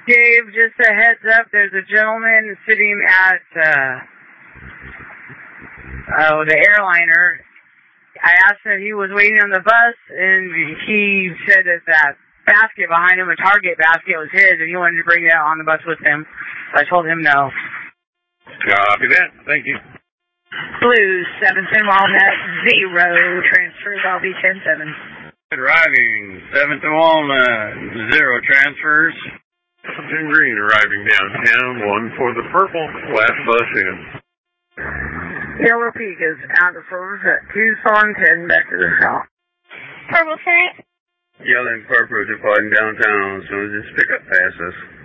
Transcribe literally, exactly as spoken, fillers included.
Dave, just a heads up, there's a gentleman sitting at, uh, oh, the airliner. I asked him if he was waiting on the bus, and he said that that basket behind him, a Target basket, was his, and he wanted to bring that on the bus with him. So I told him no. Copy that. Thank you. Blues, seven ten Walnut, zero, transfers, I'll be ten seven. Arriving, seventh and Walnut, zero transfers. Ten Green arriving downtown, one for the purple, last bus in. Yellow Peak is out of service at Tucson, ten back to the shop. Purple Senate. Yellow and purple departing downtown as soon as this pickup passes.